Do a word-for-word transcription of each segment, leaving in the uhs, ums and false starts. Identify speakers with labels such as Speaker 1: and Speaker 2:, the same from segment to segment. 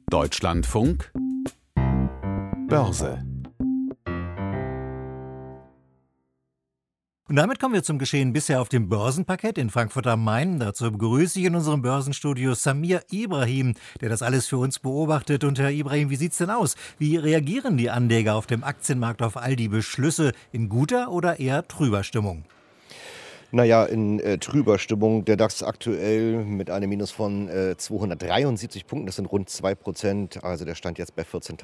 Speaker 1: Deutschlandfunk Börse.
Speaker 2: Und damit kommen wir zum Geschehen bisher auf dem Börsenparkett in Frankfurt am Main. Dazu begrüße ich in unserem Börsenstudio Samir Ibrahim, der das alles für uns beobachtet. Und Herr Ibrahim, wie sieht's denn aus? Wie reagieren die Anleger auf dem Aktienmarkt auf all die Beschlüsse? In guter oder eher trüber Stimmung?
Speaker 3: Naja, in äh, trüber Stimmung. Der DAX aktuell mit einem Minus von äh, zweihundertdreiundsiebzig Punkten. Das sind rund zwei Prozent. Also der stand jetzt bei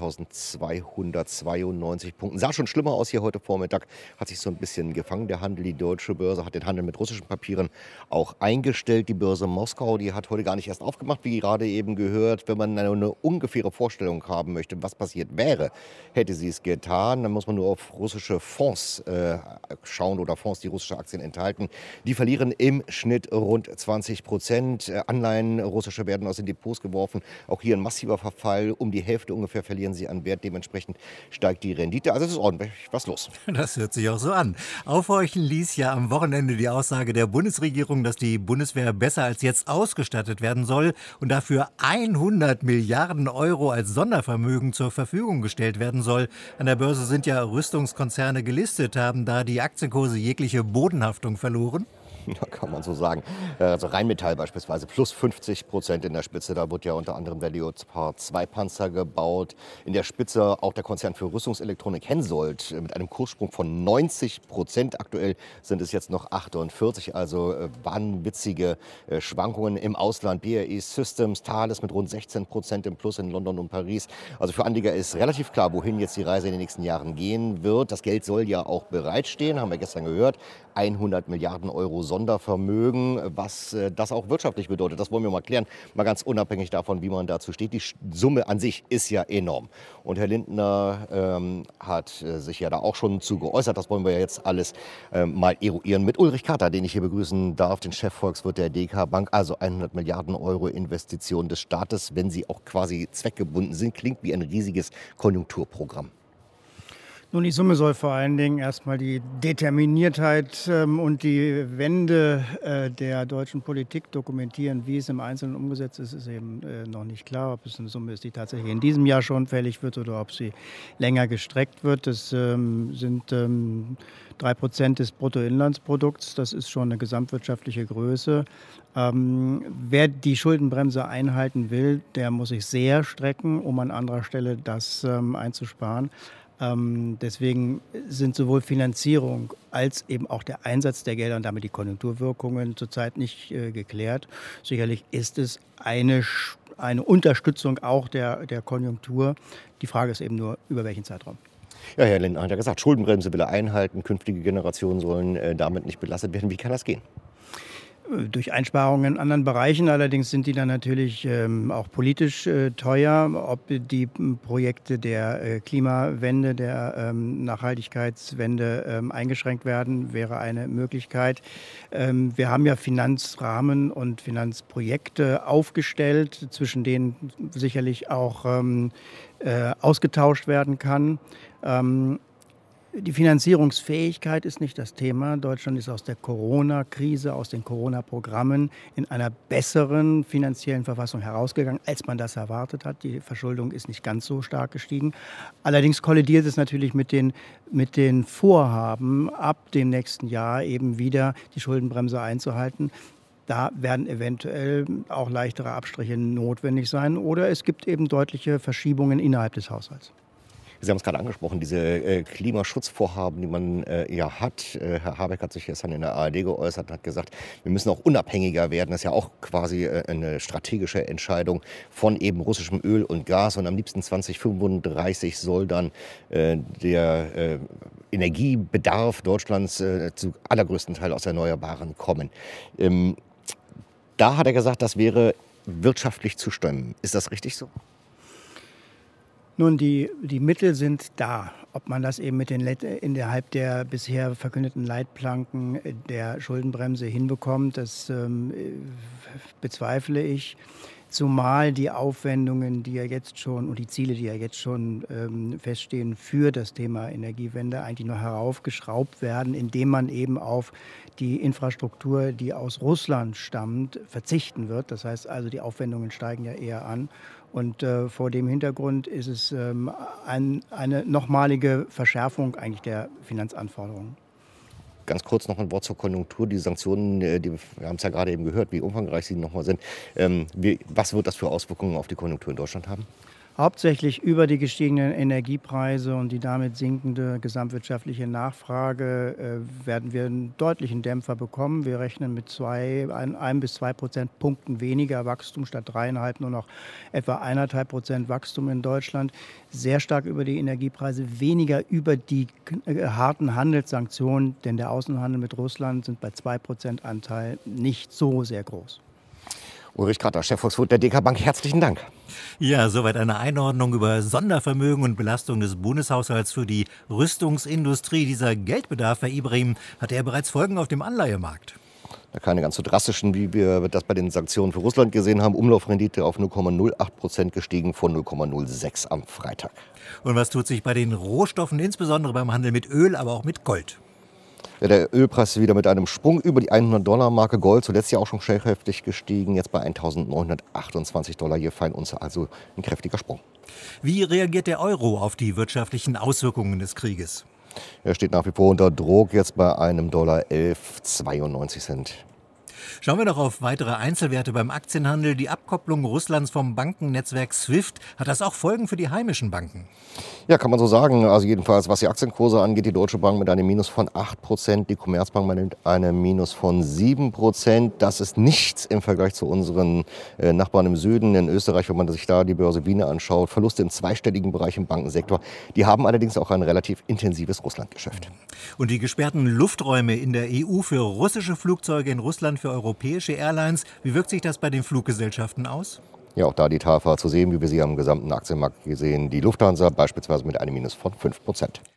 Speaker 3: vierzehntausendzweihundertzweiundneunzig Punkten. Sah schon schlimmer aus hier heute Vormittag. Hat sich so ein bisschen gefangen. Der Handel, die deutsche Börse, hat den Handel mit russischen Papieren auch eingestellt. Die Börse Moskau, die hat heute gar nicht erst aufgemacht, wie gerade eben gehört. Wenn man eine, eine ungefähre Vorstellung haben möchte, was passiert wäre, hätte sie es getan. Dann muss man nur auf russische Fonds äh, schauen oder Fonds, die russische Aktien enthalten. Die verlieren im Schnitt rund zwanzig Prozent. Anleihen russische werden aus den Depots geworfen. Auch hier ein massiver Verfall. Um die Hälfte ungefähr verlieren sie an Wert. Dementsprechend steigt die Rendite. Also es ist ordentlich was los.
Speaker 2: Das hört sich auch so an. Aufhorchen ließ ja am Wochenende die Aussage der Bundesregierung, dass die Bundeswehr besser als jetzt ausgestattet werden soll und dafür hundert Milliarden Euro als Sondervermögen zur Verfügung gestellt werden soll. An der Börse sind ja Rüstungskonzerne gelistet, haben da die Aktienkurse jegliche Bodenhaftung verloren.
Speaker 3: Ja, kann man so sagen. Also Rheinmetall beispielsweise plus fünfzig Prozent in der Spitze. Da wird ja unter anderem der Leopard zwei Panzer gebaut. In der Spitze auch der Konzern für Rüstungselektronik Hensoldt mit einem Kurssprung von neunzig Prozent. Aktuell sind es jetzt noch achtundvierzig. Also äh, wahnwitzige äh, Schwankungen im Ausland. B A E Systems, Thales mit rund sechzehn Prozent im Plus in London und Paris. Also für Anleger ist relativ klar, wohin jetzt die Reise in den nächsten Jahren gehen wird. Das Geld soll ja auch bereitstehen, haben wir gestern gehört. hundert Milliarden Euro Sondervermögen, was äh, das auch wirtschaftlich bedeutet. Das wollen wir mal klären, mal ganz unabhängig davon, wie man dazu steht. Die Summe an sich ist ja enorm. Und Herr Lindner ähm, hat äh, sich ja da auch schon zu geäußert. Das wollen wir ja jetzt alles äh, mal eruieren mit Ulrich Kater, den ich hier begrüßen darf, den Chefvolkswirt der D K Bank. Also hundert Milliarden Euro Investitionen des Staates, wenn sie auch quasi zweckgebunden sind, klingt wie ein riesiges Konjunkturprogramm.
Speaker 4: Nun, die Summe soll vor allen Dingen erstmal die Determiniertheit ähm, und die Wende äh, der deutschen Politik dokumentieren. Wie es im Einzelnen umgesetzt ist, ist eben äh, noch nicht klar. Ob es eine Summe ist, die tatsächlich in diesem Jahr schon fällig wird oder ob sie länger gestreckt wird. Das ähm, sind ähm, drei Prozent des Bruttoinlandsprodukts. Das ist schon eine gesamtwirtschaftliche Größe. Ähm, wer die Schuldenbremse einhalten will, der muss sich sehr strecken, um an anderer Stelle das ähm, einzusparen. Ähm, deswegen sind sowohl Finanzierung als eben auch der Einsatz der Gelder und damit die Konjunkturwirkungen zurzeit nicht äh, geklärt. Sicherlich ist es eine, eine Unterstützung auch der, der Konjunktur. Die Frage ist eben nur, über welchen Zeitraum.
Speaker 3: Ja, Herr Lindner hat ja gesagt, Schuldenbremse will er einhalten, künftige Generationen sollen äh, damit nicht belastet werden. Wie kann das gehen?
Speaker 4: Durch Einsparungen in anderen Bereichen. Allerdings sind die dann natürlich ähm, auch politisch äh, teuer. Ob die Projekte der äh, Klimawende, der ähm, Nachhaltigkeitswende ähm, eingeschränkt werden, wäre eine Möglichkeit. Ähm, wir haben ja Finanzrahmen und Finanzprojekte aufgestellt, zwischen denen sicherlich auch ähm, äh, ausgetauscht werden kann. Ähm, Die Finanzierungsfähigkeit ist nicht das Thema. Deutschland ist aus der Corona-Krise, aus den Corona-Programmen in einer besseren finanziellen Verfassung herausgegangen, als man das erwartet hat. Die Verschuldung ist nicht ganz so stark gestiegen. Allerdings kollidiert es natürlich mit den, mit den Vorhaben, ab dem nächsten Jahr eben wieder die Schuldenbremse einzuhalten. Da werden eventuell auch leichtere Abstriche notwendig sein oder es gibt eben deutliche Verschiebungen innerhalb des Haushalts.
Speaker 3: Sie haben es gerade angesprochen, diese äh, Klimaschutzvorhaben, die man äh, ja hat. Äh, Herr Habeck hat sich gestern in der A R D geäußert und hat gesagt, wir müssen auch unabhängiger werden. Das ist ja auch quasi äh, eine strategische Entscheidung von eben russischem Öl und Gas. Und am liebsten zwanzig fünfunddreißig soll dann äh, der äh, Energiebedarf Deutschlands äh, zu allergrößten Teil aus Erneuerbaren kommen. Ähm, da hat er gesagt, das wäre wirtschaftlich zu stemmen. Ist das richtig so?
Speaker 4: Nun, die, die Mittel sind da. Ob man das eben mit den innerhalb der bisher verkündeten Leitplanken der Schuldenbremse hinbekommt, das ähm, bezweifle ich. Zumal die Aufwendungen, die ja jetzt schon und die Ziele, die ja jetzt schon ähm, feststehen für das Thema Energiewende, eigentlich nur heraufgeschraubt werden, indem man eben auf die Infrastruktur, die aus Russland stammt, verzichten wird. Das heißt also, die Aufwendungen steigen ja eher an. Und äh, vor dem Hintergrund ist es ähm, ein, eine nochmalige Verschärfung eigentlich der Finanzanforderungen.
Speaker 3: Ganz kurz noch ein Wort zur Konjunktur. Die Sanktionen, die, wir haben es ja gerade eben gehört, wie umfangreich sie nochmal sind. Ähm, wie, was wird das für Auswirkungen auf die Konjunktur in Deutschland haben?
Speaker 4: Hauptsächlich über die gestiegenen Energiepreise und die damit sinkende gesamtwirtschaftliche Nachfrage äh, werden wir einen deutlichen Dämpfer bekommen. Wir rechnen mit zwei, ein, ein bis zwei Prozentpunkten weniger Wachstum statt dreieinhalb, nur noch etwa eineinhalb Prozent Wachstum in Deutschland. Sehr stark über die Energiepreise, weniger über die äh, harten Handelssanktionen, denn der Außenhandel mit Russland sind bei zwei Prozent Anteil nicht so sehr groß.
Speaker 3: Ulrich Kratter, Chefvolkswirt der D K Bank, herzlichen Dank.
Speaker 2: Ja, soweit eine Einordnung über Sondervermögen und Belastung des Bundeshaushalts für die Rüstungsindustrie. Dieser Geldbedarf, Herr Ibrahim, hatte ja bereits Folgen auf dem Anleihemarkt.
Speaker 3: Keine ganz so drastischen, wie wir das bei den Sanktionen für Russland gesehen haben. Umlaufrendite auf null Komma null acht Prozent gestiegen von null Komma null sechs am Freitag.
Speaker 2: Und was tut sich bei den Rohstoffen, insbesondere beim Handel mit Öl, aber auch mit Gold?
Speaker 3: Ja, der Ölpreis wieder mit einem Sprung über die hundert-Dollar-Marke. Gold zuletzt ja auch schon schnell heftig gestiegen, jetzt bei eintausendneunhundertachtundzwanzig Dollar je Feinunze, also ein kräftiger Sprung.
Speaker 2: Wie reagiert der Euro auf die wirtschaftlichen Auswirkungen des Krieges?
Speaker 3: Er steht nach wie vor unter Druck, jetzt bei einem Dollar elf Komma zweiundneunzig Cent.
Speaker 2: Schauen wir noch auf weitere Einzelwerte beim Aktienhandel. Die Abkopplung Russlands vom Bankennetzwerk SWIFT, hat das auch Folgen für die heimischen Banken?
Speaker 3: Ja, kann man so sagen. Also jedenfalls, was die Aktienkurse angeht, die Deutsche Bank mit einem Minus von acht Prozent, die Commerzbank mit einem Minus von sieben Prozent. Das ist nichts im Vergleich zu unseren äh, Nachbarn im Süden. In Österreich, wenn man sich da die Börse Wiener anschaut, Verluste im zweistelligen Bereich im Bankensektor. Die haben allerdings auch ein relativ intensives Russlandgeschäft.
Speaker 2: Und die gesperrten Lufträume in der E U für russische Flugzeuge in Russland, für europäische Airlines, wie wirkt sich das bei den Fluggesellschaften aus?
Speaker 3: Ja, auch da die Tafel zu sehen, wie wir sie am gesamten Aktienmarkt gesehen. Die Lufthansa beispielsweise mit einem Minus von fünf Prozent.